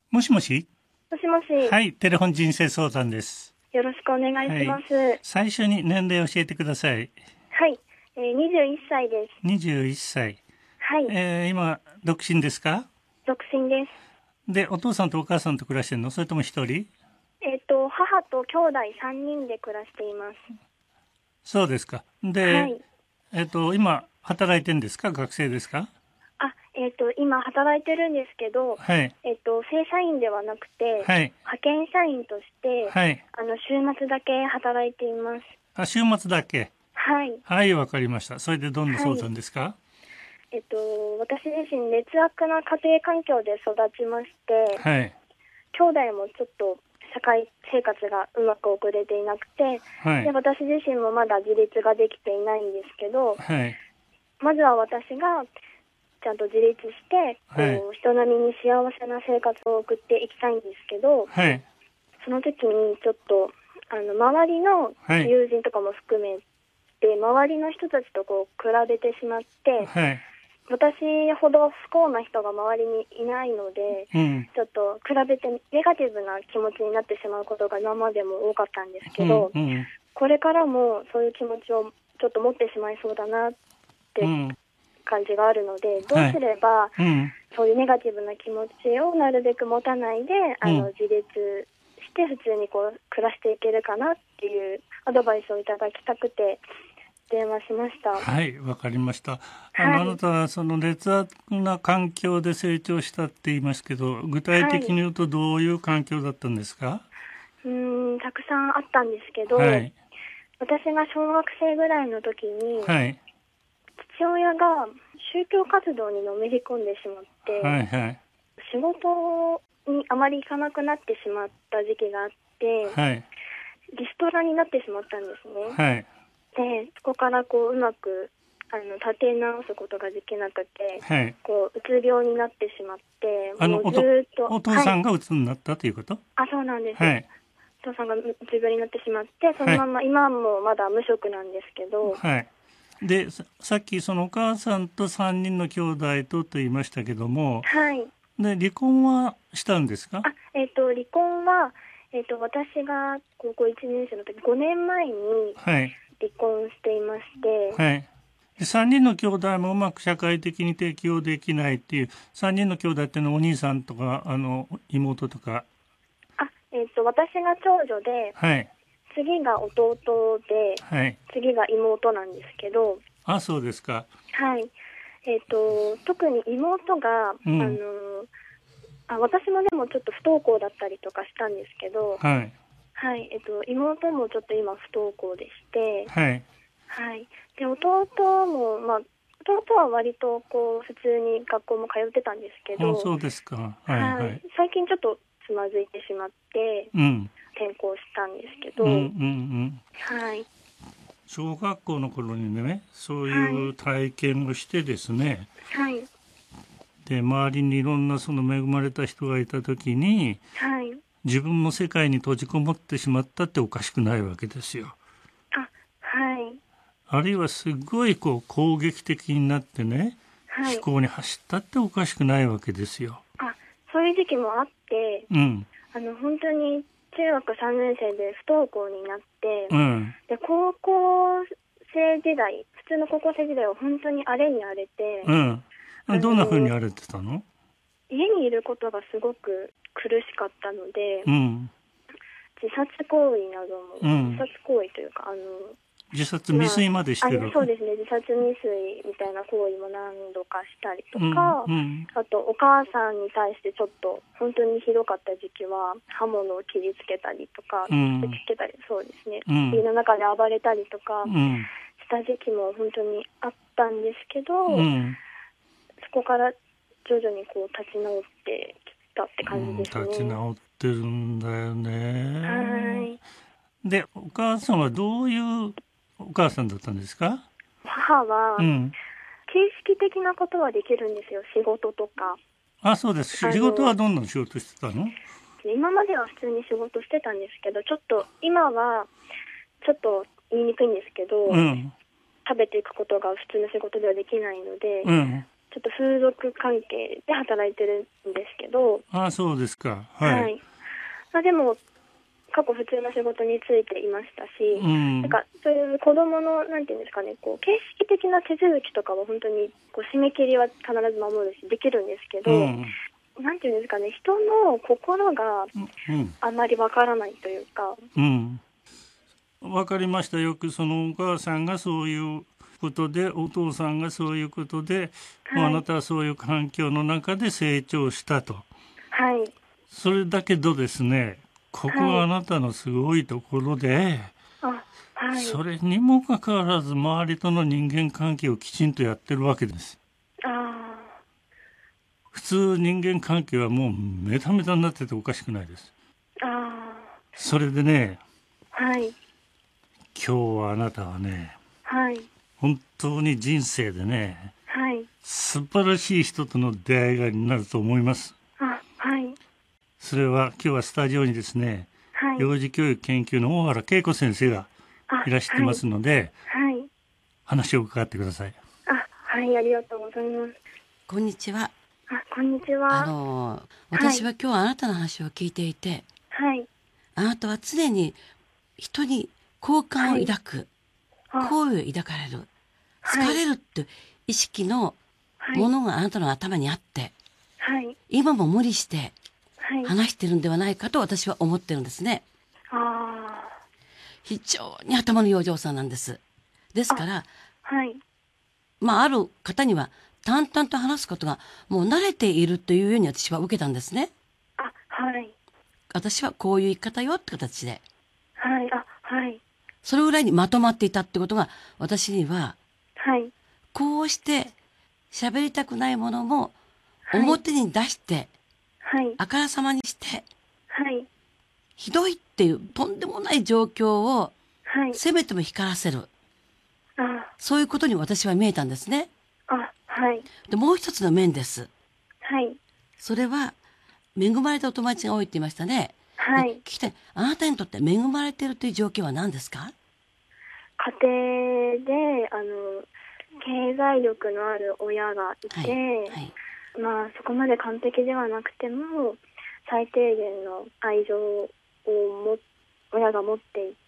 もしもし。 もしもし。 はい、テレフォン人生相談です。 よろしくお願いします。はい、 最初に年齢を教えてください。 はい、21歳です。 21歳。 はい。 今独身ですか？ 独身です。 で、お父さんとお母さんと暮らしてるの？それとも一人？ 母と兄弟3人で暮らしています。 そうですか。で、 はい、 今働いてるんですか？学生ですか？ 今働いてるんですけど、 はい。 正社員ではなくて、 はい。 派遣社員として、 はい。 週末だけ働いています。 あ、週末だけ。 はい。 はい、わかりました。それでどんな相談ですか？ はい、私自身劣悪な家庭環境で育ちまして、 はい。 兄弟もちょっと社会生活がうまく送れていなくて、 はい。 で私自身もまだ自立ができていないんですけど、 はい。 まずは私がちゃんと自立して、 はい。 人並みに幸せな生活を送っていきたいんですけど、 はい。 その時にちょっと周りの友人とかも含めて、周りの人たちと比べてしまって、 はい。 私ほど不幸な人が周りにいないので、 うん。 ちょっと比べてネガティブな気持ちになってしまうことが今までも多かったんですけど、 うん。 これからもそういう気持ちをちょっと持ってしまいそうだなって感じがあるので、どうすれば、そういうネガティブな気持ちをなるべく持たないで、自立して普通に暮らしていけるかなっていうアドバイスをいただきたくて電話しました。 はい、わかりました。 はい、 あなたはその劣悪な環境で成長したって言いますけど、具体的に言うとどういう環境だったんですか？ たくさんあったんですけど、 はい、 私が小学生ぐらいの時に、 はい、 父親が宗教活動にのめり込んでしまって、 はい、はい、 仕事にあまり行かなくなってしまった時期があって、 はい、 リストラになってしまったんですね。 はい、 で、そこからうまく立て直すことができなくて、 はい、 うつ病になってしまって、もうずっとお父さんがうつになったということ？ はい、そうなんです。 はい、 お父さんがうつ病になってしまって、そのまま、今もまだ無職なんですけど、 はい。で、さっきそのお母さんと3人の兄弟と言いましたけども、 はい。 で、離婚はしたんですか？ 離婚は、私が高校1年生の時、5年前に離婚していまして、 はい。で、3人の兄弟もうまく社会的に適応できないっていう、3人の兄弟っていうのはお兄さんとか、妹とか。 私が長女で、 はい。 次が弟で、 はい。 次が妹なんですけど、 あ、そうですか。 はい。特に妹が、私もでもちょっと不登校だったりとかしたんですけど、 はい。 はい、妹もちょっと今不登校でして、 はい。 はい。で、弟も、弟は割と普通に学校も通ってたんですけど、 そうですか。はい、はい。 最近ちょっとつまずいてしまって、転校したんですけど、はい。 小学校の頃にね、そういう体験をしてですね、 はい。 で、周りにいろんなその恵まれた人がいた時に、 はい。 自分も世界に閉じこもってしまったっておかしくないわけですよ。 はい。 あるいはすごい攻撃的になってね、 はい、 思考に走ったっておかしくないわけですよ。 そういう時期もあって、本当に中学3年生で不登校になって、で高校生時代、普通の高校生時代は本当に荒れに荒れて、 どんな風に荒れてたの？ 家にいることがすごく苦しかったので、自殺行為なども、自殺行為というか自殺未遂までしてる、 そうですね、自殺未遂みたいな行為も何度かしたりとか、あとお母さんに対してちょっと本当にひどかった時期は刃物を切りつけたりとか、打ちつけたり、そうですね、家の中で暴れたりとかした時期も本当にあったんですけど、そこから徐々に立ち直ってきたって感じですね。 立ち直ってるんだよね。 はい。 で、お母さんはどういうお母さんだったんですか？ 母は、形式的なことはできるんですよ、仕事とか。 そうです。仕事はどんな仕事してたの？ 今までは普通に仕事してたんですけど、ちょっと今はちょっと言いにくいんですけど、食べていくことが普通の仕事ではできないので、 ちょっと風俗関係で働いてるんですけど。 あ、そうですか。はい。 でも過去普通の仕事に就いていましたし、なんかそういう子供のなんていうんですかね、こう形式的な手続きとかは本当にこう締め切りは必ず守るしできるんですけど、なんていうんですかね、人の心があんまりわからないというか。 わかりました。よくそのお母さんがそういうことで、お父さんがそういうことで、あなたはそういう環境の中で成長したと。 はい。 それだけどですね、ここはあなたのすごいところで、それにもかかわらず周りとの人間関係をきちんとやってるわけです。普通人間関係はもうメタメタになってておかしくないです。それでね、今日はあなたはね、本当に人生でね、素晴らしい人との出会いがになると思います。それは今日はスタジオにですね、幼児教育研究の大原恵子先生がいらっしゃってますので、話を伺ってください。 ありがとうございます。 こんにちは。 こんにちは。 私は今日あなたの話を聞いていて、あなたは常に人に好感を抱く、好意を抱かれる、好かれるっていう意識のものがあなたの頭にあって、今も無理して話してるんではないかと私は思ってるんですね。非常に頭のいいお嬢さんなんです。ですから、ある方には淡々と話すことがもう慣れているというように私は受けたんですね。私はこういう言い方よって形で。それぐらいにまとまっていたってことが私には、こうして喋りたくないものも表に出して、あからさまにして、ひどいっていうとんでもない状況をせめても光らせる、そういうことに私は見えたんですね。でもう一つの面です。それは恵まれたお友達が多いって言いましたね。聞きたい。あなたにとって恵まれているという条件は何ですか？ 家庭で経済力のある親がいて、そこまで完璧ではなくても最低限の愛情を親が持っていて、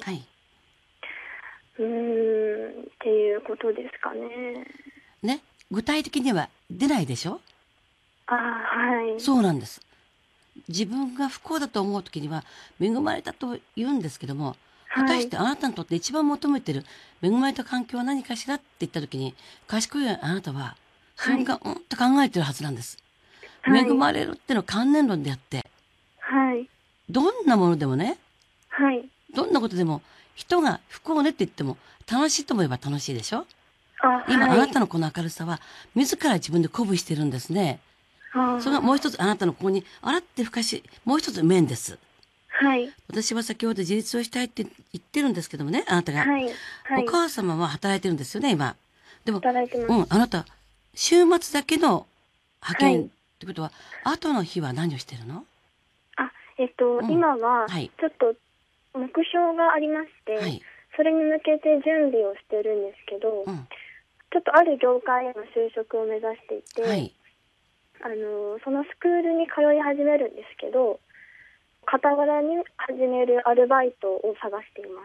っていうことですかね。 具体的には出ないでしょ？ そうなんです。自分が不幸だと思うときには恵まれたと言うんですけども、果たしてあなたにとって一番求めている恵まれた環境は何かしらって言ったときに、賢いあなたは瞬間と考えてるはずなんです。恵まれるっていうのは観念論であって、どんなものでもね、どんなことでも人が不幸ねって言っても楽しいと思えば楽しいでしょ？今あなたのこの明るさは自ら自分で鼓舞してるんですね。それがもう一つあなたのここに洗ってふかし、もう一つ面です。私は先ほど自立をしたいって言ってるんですけどもね、あなたが。お母様は働いてるんですよね、今。でも、あなた、週末だけの派遣ってことは、後の日は何をしてるの？ 今は、ちょっと目標がありまして、それに向けて準備をしてるんですけど、ちょっとある業界への就職を目指していて、そのスクールに通い始めるんですけど、傍らに始めるアルバイトを探しています。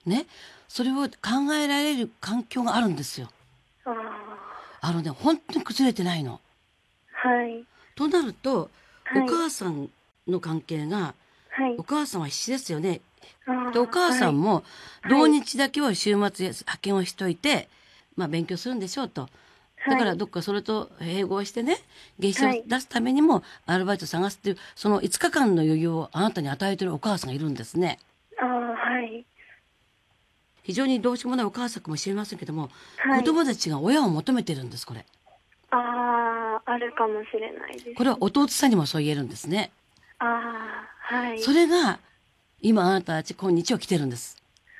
ね、それを考えられる環境があるんですよ。本当に崩れてないの。となると、お母さんの関係が、お母さんは必死ですよね。で、お母さんも土日だけは週末派遣をしといて、勉強するんでしょうと。だからどっかそれと併合してね、月謝を出すためにもアルバイト探すっていう、その5日間の余裕をあなたに与えているお母さんがいるんですね。非常にどうしようもないお母さんかもしれませんけども、子供たちが親を求めてるんです、これ。 あるかもしれないです。 これは弟さんにもそう言えるんですね。それが今あなたたち今日を来てるんです。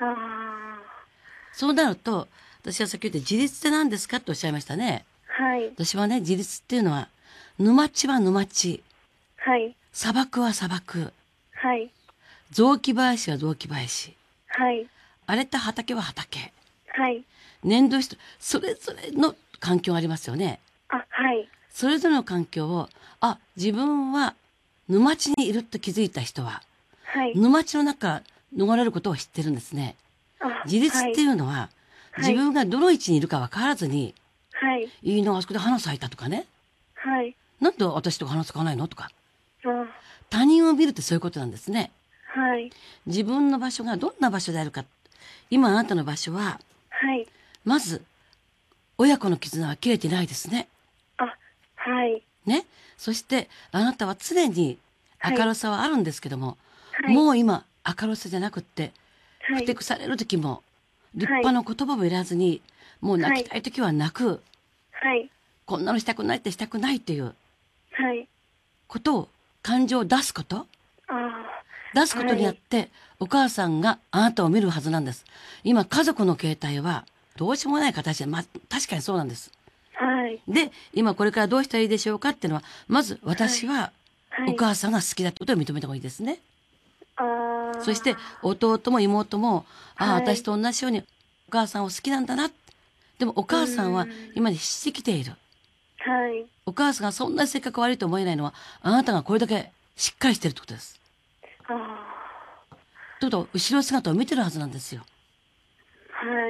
そうなると、私は先ほど自立って何ですかっておっしゃいましたね。私はね、自立っていうのは、沼地は沼地。砂漠は砂漠。雑木林は雑木林。荒れた畑は畑。粘土質、それぞれの環境がありますよね。 あ、はい。 それぞれの環境を、自分は沼地にいると気づいた人は、 はい、 沼地の中から逃れることを知ってるんですね。自立っていうのは、自分がどの位置にいるか分からずに、 はい、 いいのあそこで花咲いたとかね、 はい、 なんで私と花咲かないのとか、 あ、 他人を見るってそういうことなんですね。 はい、 自分の場所がどんな場所であるか、今あなたの場所は、 はい、 まず親子の絆は切れてないですね。 あ、はい、 ね。そしてあなたは常に明るさはあるんですけども、 はい、 もう今明るさじゃなくって、 はい、 ふてくされる時も立派な言葉もいらずに、もう泣きたい時は泣く、 はい、 こんなのしたくないってしたくないというはい、 ことを、感情を出すこと、 あ、 出すことによって、お母さんがあなたを見るはずなんです。今家族の形態はどうしようもない形で、確かにそうなんです。 はい。 で、今これからどうしたらいいでしょうかっていうのは、まず私はお母さんが好きだってことを認めた方がいいですね。そして弟も妹も、私と同じようにお母さんを好きなんだな。でもお母さんは今まで知ってきている。 はい。 お母さんがそんなに性格悪いと思えないのは、あなたがこれだけしっかりしてるってことです。ということは、後ろ姿を見てるはずなんですよ。 はい。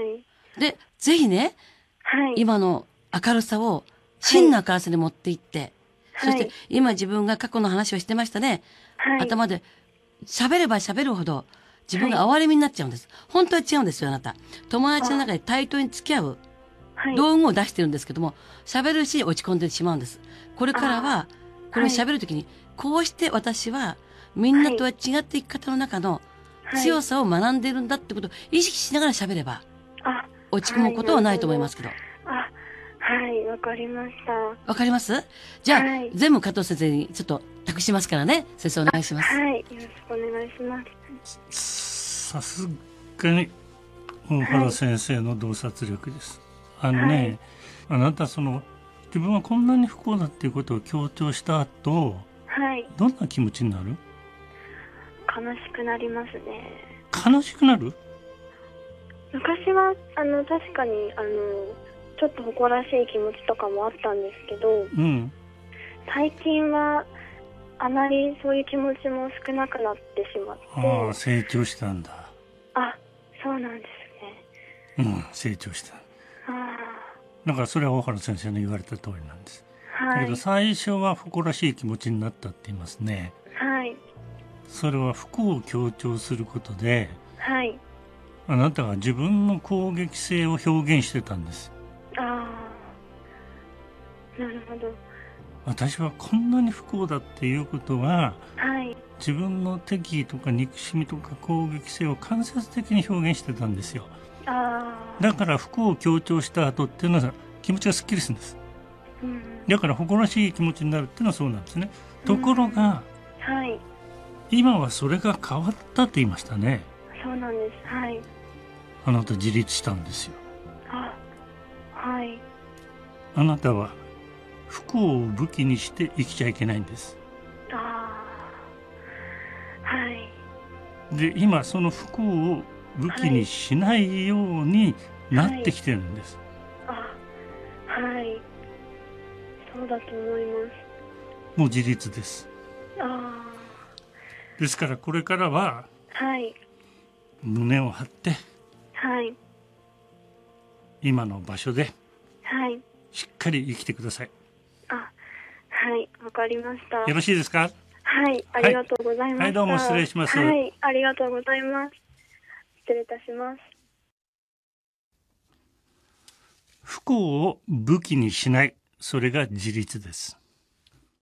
で、ぜひね、 はい、 今の明るさを真の明るさに持っていって、そして今自分が過去の話をしてましたね。頭で喋れば喋るほど自分が哀れみになっちゃうんです。本当は違うんですよ、あなた。友達の中で対等に付き合う道具を出してるんですけども、喋るし落ち込んでしまうんです。これからは、これを喋るときに、こうして私はみんなとは違って生き方の中の強さを学んでいるんだってことを意識しながら喋れば、落ち込むことはないと思いますけど。 はい、わかりました。 わかります？じゃあ、全部加藤先生にちょっと託しますからね。先生お願いします。 はい、よろしくお願いします。 さすがに大原先生の洞察力です。あなた自分はこんなに不幸だっていうことを強調した後、どんな気持ちになる？ 悲しくなりますね。 悲しくなる？ 昔は確かにちょっと誇らしい気持ちとかもあったんですけど、最近はあまりそういう気持ちも少なくなってしまって。 成長したんだ。 そうなんですね。成長した。だからそれは大原先生の言われた通りなんです。だけど最初は誇らしい気持ちになったって言いますね。それは不幸を強調することで、あなたが自分の攻撃性を表現してたんです。 なるほど。 私はこんなに不幸だっていうことは、自分の敵意とか憎しみとか攻撃性を間接的に表現してたんですよ。だから不幸を強調した後っていうのは気持ちがすっきりするんです。だから誇らしい気持ちになるっていうのはそうなんですね。ところが、今はそれが変わったって言いましたね。 そうなんです。 あなた自立したんですよ。あなたは不幸を武器にして生きちゃいけないんです。で、今その不幸を武器にしないようになってきてるんです。 そうだと思います。 もう自立です。ですからこれからは、胸を張って、今の場所で、しっかり生きてください。 わかりました。 よろしいですか？ ありがとうございます。 どうも失礼します。 ありがとうございます。失礼いたします。 不幸を武器にしない、それが自立です。